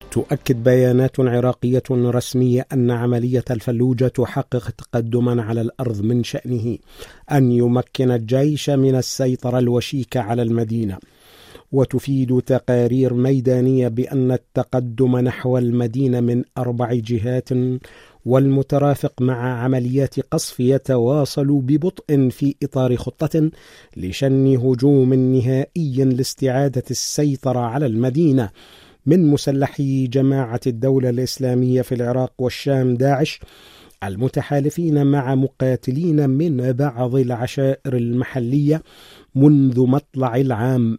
تؤكد بيانات عراقية رسمية أن عملية الفلوجة تحقق تقدما على الأرض من شأنه أن يمكن الجيش من السيطرة الوشيكة على المدينة. وتفيد تقارير ميدانية بأن التقدم نحو المدينة من 4 جهات والمترافق مع عمليات قصف يتواصل ببطء في إطار خطة لشن هجوم نهائي لاستعادة السيطرة على المدينة من مسلحي جماعة الدولة الإسلامية في العراق والشام داعش المتحالفين مع مقاتلين من بعض العشائر المحلية منذ مطلع العام.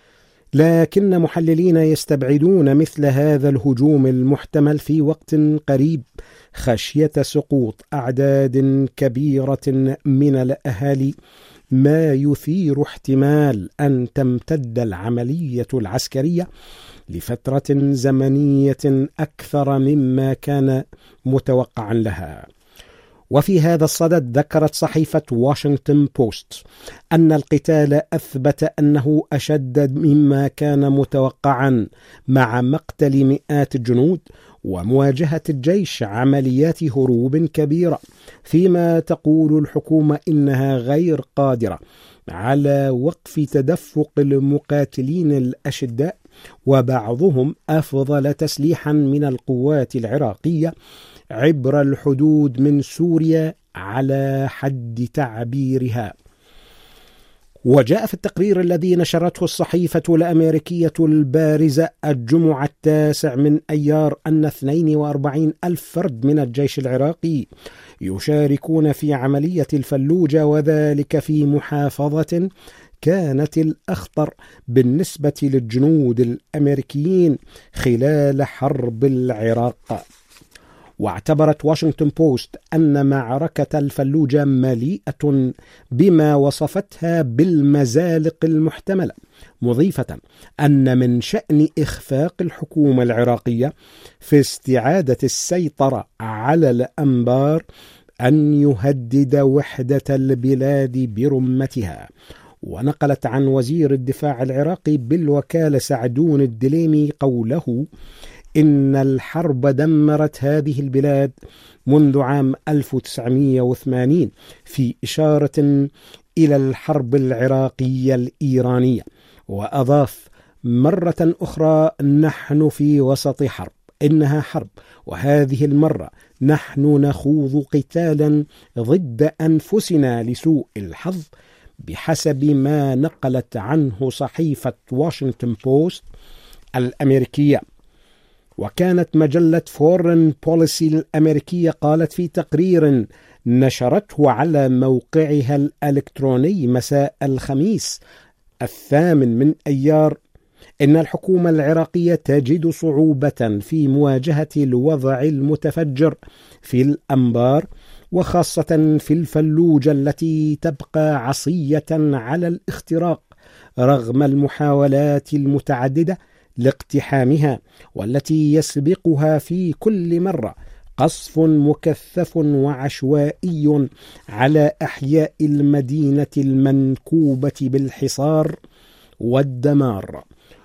لكن محللين يستبعدون مثل هذا الهجوم المحتمل في وقت قريب خشية سقوط أعداد كبيرة من الأهالي، ما يثير احتمال أن تمتد العملية العسكرية لفترة زمنية أكثر مما كان متوقعا لها. وفي هذا الصدد ذكرت صحيفة واشنطن بوست أن القتال أثبت أنه أشد مما كان متوقعا مع مقتل مئات الجنود ومواجهة الجيش عمليات هروب كبيرة، فيما تقول الحكومة إنها غير قادرة على وقف تدفق المقاتلين الأشداء، وبعضهم أفضل تسليحا من القوات العراقية عبر الحدود من سوريا على حد تعبيرها. وجاء في التقرير الذي نشرته الصحيفة الأمريكية البارزة الجمعة 9 من أيار أن 42 ألف فرد من الجيش العراقي يشاركون في عملية الفلوجة، وذلك في محافظة كانت الأخطر بالنسبة للجنود الأمريكيين خلال حرب العراق. واعتبرت واشنطن بوست أن معركة الفلوجة مليئة بما وصفتها بالمزالق المحتملة، مضيفة أن من شأن إخفاق الحكومة العراقية في استعادة السيطرة على الأنبار أن يهدد وحدة البلاد برمتها. ونقلت عن وزير الدفاع العراقي بالوكالة سعدون الدليمي قوله إن الحرب دمرت هذه البلاد منذ عام 1980، في إشارة إلى الحرب العراقية الإيرانية. وأضاف مرة أخرى نحن في وسط حرب، إنها حرب، وهذه المرة نحن نخوض قتالا ضد أنفسنا لسوء الحظ، بحسب ما نقلت عنه صحيفة واشنطن بوست الأمريكية. وكانت مجلة فورن بوليسي الأمريكية قالت في تقرير نشرته على موقعها الإلكتروني مساء الخميس 8 من أيار إن الحكومة العراقية تجد صعوبة في مواجهة الوضع المتفجر في الأنبار، وخاصة في الفلوجة التي تبقى عصية على الاختراق رغم المحاولات المتعددة لاقتحامها، والتي يسبقها في كل مرة قصف مكثف وعشوائي على أحياء المدينة المنكوبة بالحصار والدمار.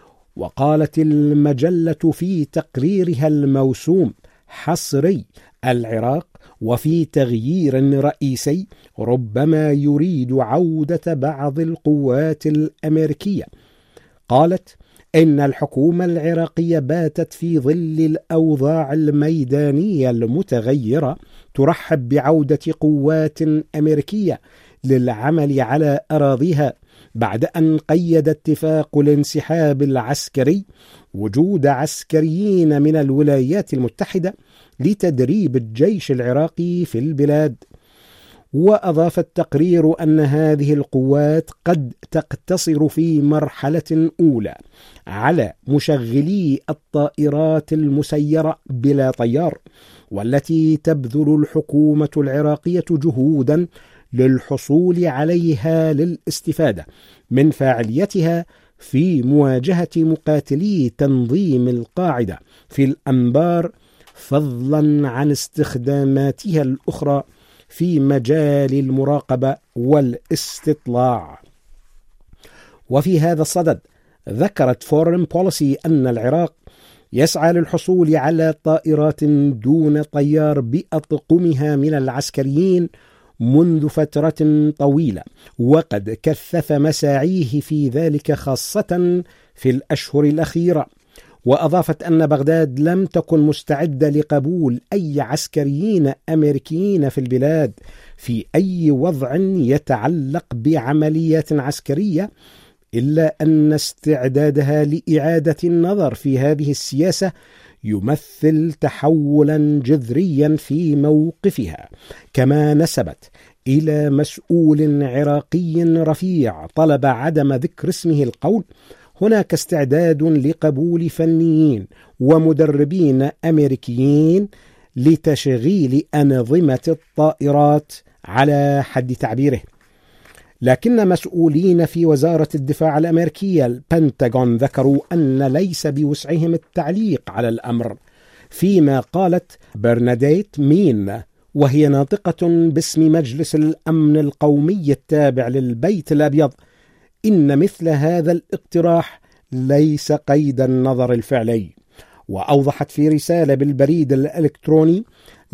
وقالت المجلة في تقريرها الموسوم حصري العراق وفي تغيير رئيسي ربما يريد عودة بعض القوات الأمريكية، قالت إن الحكومة العراقية باتت في ظل الأوضاع الميدانية المتغيرة ترحب بعودة قوات أمريكية للعمل على أراضيها، بعد أن قيد اتفاق الانسحاب العسكري وجود عسكريين من الولايات المتحدة لتدريب الجيش العراقي في البلاد. وأضاف التقرير أن هذه القوات قد تقتصر في مرحلة أولى على مشغلي الطائرات المسيرة بلا طيار، والتي تبذل الحكومة العراقية جهودا للحصول عليها للاستفادة من فاعليتها في مواجهة مقاتلي تنظيم القاعدة في الأنبار، فضلا عن استخداماتها الأخرى في مجال المراقبة والاستطلاع. وفي هذا الصدد ذكرت فورن بوليسي أن العراق يسعى للحصول على طائرات دون طيار بأطقمها من العسكريين منذ فترة طويلة، وقد كثف مساعيه في ذلك خاصة في الأشهر الأخيرة. وأضافت أن بغداد لم تكن مستعدة لقبول أي عسكريين أمريكيين في البلاد في أي وضع يتعلق بعمليات عسكرية، إلا أن استعدادها لإعادة النظر في هذه السياسة يمثل تحولا جذريا في موقفها. كما نسبت إلى مسؤول عراقي رفيع طلب عدم ذكر اسمه القول: هناك استعداد لقبول فنيين ومدربين أمريكيين لتشغيل أنظمة الطائرات على حد تعبيره. لكن مسؤولين في وزارة الدفاع الأمريكية البنتاغون ذكروا أن ليس بوسعهم التعليق على الأمر، فيما قالت برناديت مين وهي ناطقة باسم مجلس الأمن القومي التابع للبيت الأبيض إن مثل هذا الاقتراح ليس قيد النظر الفعلي. وأوضحت في رسالة بالبريد الإلكتروني: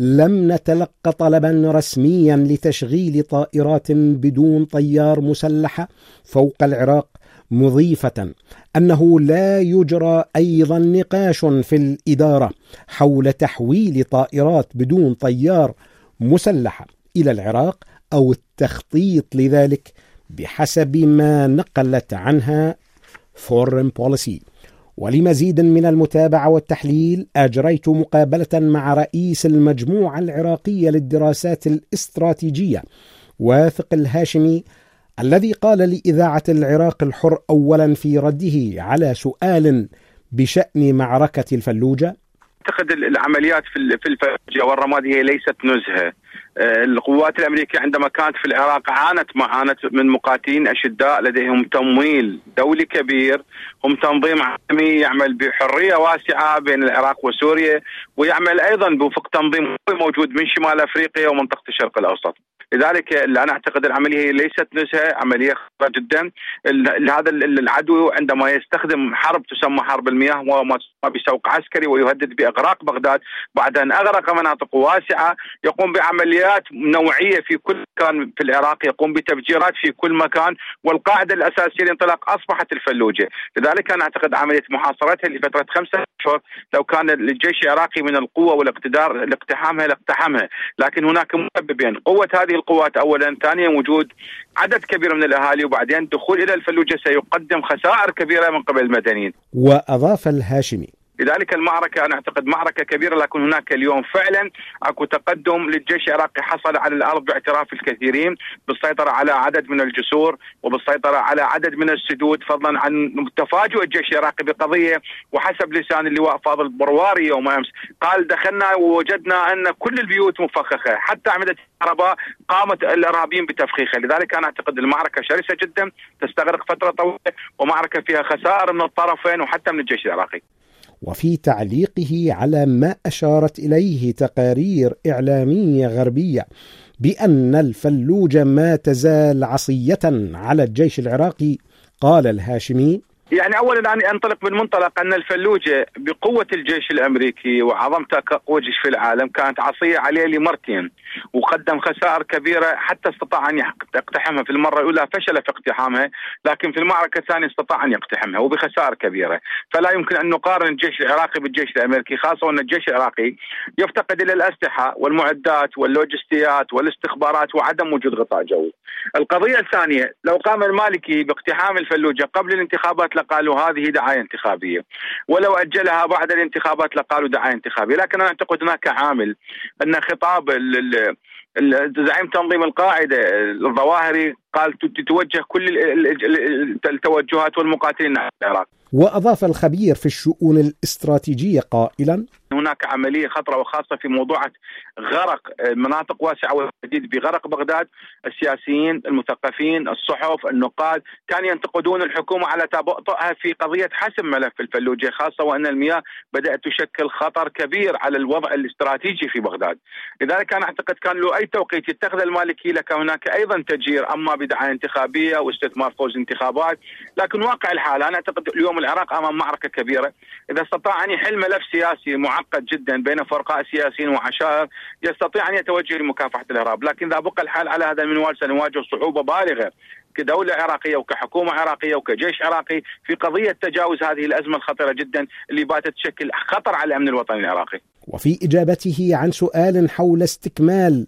لم نتلق طلبا رسميا لتشغيل طائرات بدون طيار مسلحة فوق العراق، مضيفة أنه لا يجرى أيضا نقاش في الإدارة حول تحويل طائرات بدون طيار مسلحة إلى العراق أو التخطيط لذلك بحسب ما نقلت عنها Foreign Policy. ولمزيد من المتابعة والتحليل أجريت مقابلة مع رئيس المجموعة العراقية للدراسات الاستراتيجية واثق الهاشمي، الذي قال لإذاعة العراق الحر أولا في رده على سؤال بشأن معركة الفلوجة: أعتقد العمليات في الفلوجة والرماد هي ليست نزهة. القوات الأمريكية عندما كانت في العراق عانت من مقاتلين أشداء لديهم تمويل دولي كبير، هم تنظيم عالمي يعمل بحرية واسعة بين العراق وسوريا، ويعمل أيضا بوفق تنظيم موجود من شمال أفريقيا ومنطقة الشرق الأوسط. لذلك أنا أعتقد العملية هي ليست نزهة، عملية خطيرة جدا. هذا العدو عندما يستخدم حرب تسمى حرب المياه وما بسوق عسكري ويهدد بإغراق بغداد بعد أن أغرق مناطق واسعة، يقوم بعمليات نوعية في كل مكان في العراق، يقوم بتفجيرات في كل مكان، والقاعدة الأساسية للانطلاق أصبحت الفلوجة. لذلك أنا أعتقد عملية محاصرتها لفترة 5 أشهر لو كان الجيش العراقي من القوة والاقتدار لاقتحامها، لكن هناك مسببين: قوة هذه القوات أولا، ثانيا وجود عدد كبير من الأهالي، وبعدين دخول إلى الفلوجة سيقدم خسائر كبيرة من قبل المدنيين. وأضاف الهاشمي: لذلك المعركة أنا أعتقد معركة كبيرة، لكن هناك اليوم فعلا أكو تقدم للجيش العراقي، حصل على الأرض باعتراف الكثيرين بالسيطرة على عدد من الجسور وبالسيطرة على عدد من السدود، فضلا عن تفاجؤ الجيش العراقي بقضية. وحسب لسان اللواء فاضل برواري يوم أمس قال: دخلنا ووجدنا أن كل البيوت مفخخة، حتى أعمدة الكهرباء قامت الإرهابيين بتفخيخها. لذلك أنا أعتقد المعركة شرسة جدا تستغرق فترة طويلة، ومعركة فيها خسائر من الطرفين وحتى من الجيش العراقي. وفي تعليقه على ما أشارت إليه تقارير إعلامية غربية بأن الفلوجة ما تزال عصية على الجيش العراقي، قال الهاشمي: يعني أولا أنا أنطلق من منطلق أن الفلوجة بقوة الجيش الأمريكي وعظمته كقوة جيش في العالم كانت عصية عليه لمرتين، وقدم خسائر كبيرة حتى استطاع أن يقتحمها. في المرة الأولى فشل في اقتحامها، لكن في المعركة الثانية استطاع أن يقتحمها وبخسائر كبيرة. فلا يمكن أن نقارن الجيش العراقي بالجيش الأمريكي، خاصة وأن الجيش العراقي يفتقد إلى الأسلحة والمعدات واللوجستيات والاستخبارات وعدم وجود غطاء جوي. القضية الثانية: لو قام المالكي باقتحام الفلوجة قبل الانتخابات لقالوا هذه دعاية انتخابية، ولو أجلها بعد الانتخابات لقالوا دعاية انتخابية. لكن أنا أعتقد هناك عامل أن خطاب زعيم تنظيم القاعدة الظواهري قال تتوجه كل التوجهات والمقاتلين نحو العراق. وأضاف الخبير في الشؤون الاستراتيجية قائلا: هناك عملية خطرة وخاصة في موضوع غرق مناطق واسعة والتهديد بغرق بغداد. السياسيين، المثقفين، الصحف، النقاد كانوا ينتقدون الحكومة على تباطؤها في قضية حسم ملف الفلوجة، خاصة وأن المياه بدأت تشكل خطر كبير على الوضع الاستراتيجي في بغداد. لذلك أنا أعتقد كان له أي توقيت يتخذ المالكي لكان هناك أيضا تجير، أما بدعاية انتخابية واستثمار فوز انتخابات. لكن واقع الحال أنا أعتقد اليوم العراق أمام معركة كبيرة. إذا استطاع أن يحل ملف سياسي معقد جدا بين فرقاء سياسيين وعشائر يستطيع أن يتوجه لمكافحة الإرهاب، لكن إذا بقى الحال على هذا المنوال سنواجه صعوبة بالغة كدولة عراقية وكحكومة عراقية وكجيش عراقي في قضية تجاوز هذه الأزمة الخطيرة جدا اللي باتت تشكل خطر على الأمن الوطني العراقي. وفي إجابته عن سؤال حول استكمال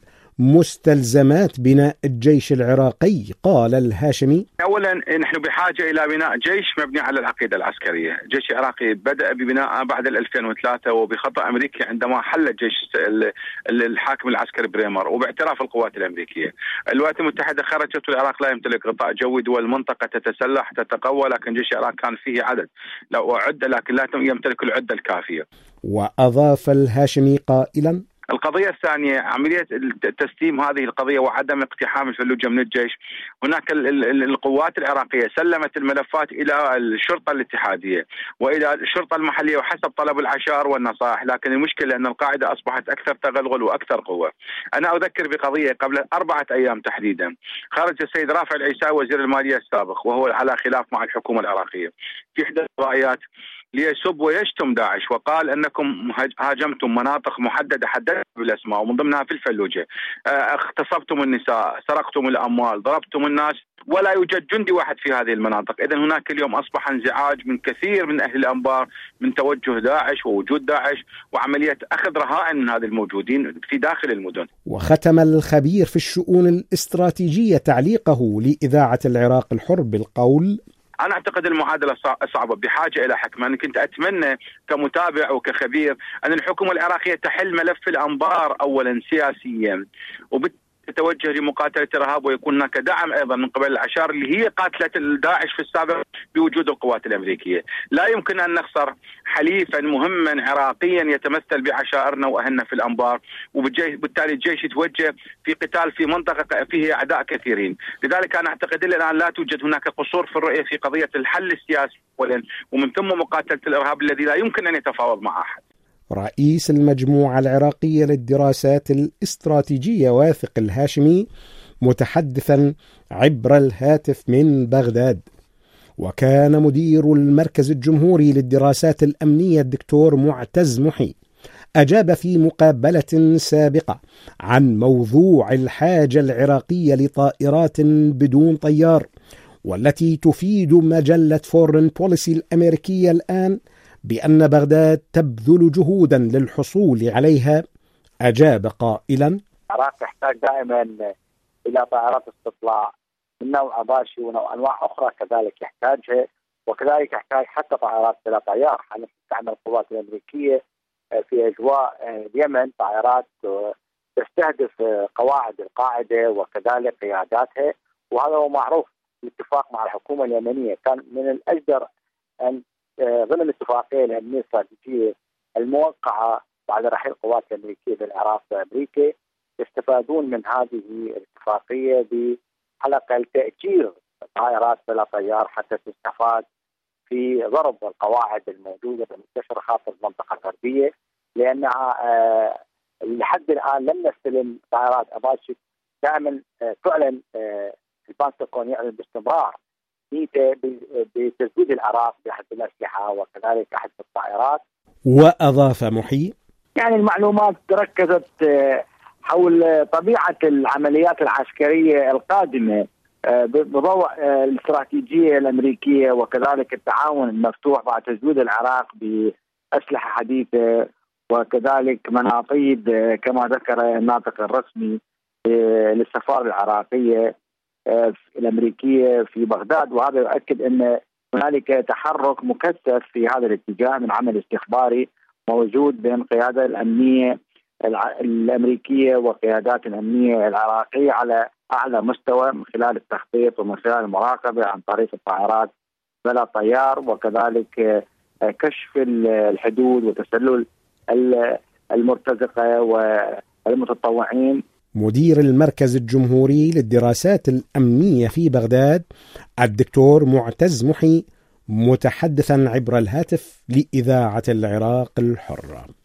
مستلزمات بناء الجيش العراقي قال الهاشمي: أولا نحن بحاجة إلى بناء جيش مبني على العقيدة العسكرية. الجيش العراقي بدأ ببناء بعد 2003 وبخطأ أمريكي عندما حل الجيش الحاكم العسكري بريمر وباعتراف القوات الأمريكية. الولايات المتحدة خرجت والعراق لا يمتلك غطاء جوي، دول المنطقة تتسلح تتقوى، لكن جيش العراق كان فيه عدد وعدة لكن لا يمتلك العدة الكافية. وأضاف الهاشمي قائلا: القضية الثانية عملية تسليم هذه القضية وعدم اقتحام الفلوجة من الجيش. هناك القوات العراقية سلمت الملفات إلى الشرطة الاتحادية وإلى الشرطة المحلية وحسب طلب العشائر والنصائح، لكن المشكلة أن القاعدة أصبحت أكثر تغلغل وأكثر قوة. أنا أذكر بقضية قبل 4 أيام تحديدا، خرج السيد رافع العيساوي وزير المالية السابق وهو على خلاف مع الحكومة العراقية في إحدى الروايات ليسب ويشتم داعش، وقال أنكم هاجمتم مناطق محددة حددت بالأسماء ومن ضمنها في الفلوجة، اغتصبتم النساء، سرقتم الأموال، ضربتم الناس، ولا يوجد جندي واحد في هذه المناطق. إذن هناك اليوم أصبح انزعاج من كثير من أهل الأنبار من توجه داعش ووجود داعش وعملية أخذ رهائن من هذه الموجودين في داخل المدن. وختم الخبير في الشؤون الاستراتيجية تعليقه لإذاعة العراق الحر بالقول: أنا أعتقد المعادلة صعبة بحاجة إلى حكمة. أنا كنت أتمنى كمتابع وكخبير أن الحكومة العراقية تحل ملف الأنبار أولا سياسيا وتتوجه لمقاتلة الإرهاب ويكون هناك دعم أيضا من قبل العشائر اللي هي قاتلة داعش في السابق بوجود القوات الأمريكية. لا يمكن أن نخسر حليفا مهما عراقيا يتمثل بعشائرنا وأهلنا في الأنبار، وبالتالي الجيش يتوجه في قتال في منطقة فيه أعداء كثيرين. لذلك أنا أعتقد الآن لا توجد هناك قصور في الرؤية في قضية الحل السياسي ومن ثم مقاتلة الإرهاب الذي لا يمكن أن يتفاوض مع أحد. رئيس المجموعة العراقية للدراسات الاستراتيجية واثق الهاشمي متحدثا عبر الهاتف من بغداد. وكان مدير المركز الجمهوري للدراسات الأمنية الدكتور معتز محي أجاب في مقابلة سابقة عن موضوع الحاجة العراقية لطائرات بدون طيار، والتي تفيد مجلة فورن بوليسي الأمريكية الآن بأن بغداد تبذل جهودا للحصول عليها. أجاب قائلا: العراق يحتاج دائما إلى طائرات استطلاع من نوع أباشي وأنواع أخرى كذلك يحتاجها، وكذلك يحتاج حتى طائرات بلا طيار. حاليا تستعمل القوات الأمريكية في أجواء اليمن طائرات تستهدف قواعد القاعدة وكذلك قياداتها، وهذا هو معروف. الاتفاق مع الحكومة اليمنية كان من الأجدر أن ضمن الاتفاقية الأمنية الاستراتيجية الموقعة بعد رحيل القوات الأمريكية بالعراق وأمريكا يستفادون من هذه الاتفاقية على الأقل تأجير طائرات بلا طيار حتى تستفاد في ضرب القواعد الموجودة المنتشرة خاصة المنطقة الغربية، لأنها لحد الآن لم نستلم طائرات أباشي. دائما تعلن البنتاغون يعلن باستمرار نيته بتزويد العراق بأحد الأسلحة وكذلك أحد الطائرات. وأضاف محي: يعني المعلومات تركزت حول طبيعة العمليات العسكرية القادمة بضوء الاستراتيجية الأمريكية وكذلك التعاون المفتوح مع تزويد العراق بأسلحة حديثة وكذلك مناطيد كما ذكر الناطق الرسمي للسفارة العراقية الأمريكية في بغداد. وهذا يؤكد أن هنالك تحرك مكثف في هذا الاتجاه من عمل استخباري موجود بين القيادة الأمنية الأمريكية وقيادات الأمنية العراقية على أعلى مستوى من خلال التخطيط ومن خلال المراقبة عن طريق الطائرات بلا طيار وكذلك كشف الحدود وتسلل المرتزقة والمتطوعين. مدير المركز الجمهوري للدراسات الأمنية في بغداد الدكتور معتز محي، متحدثا عبر الهاتف لإذاعة العراق الحرة.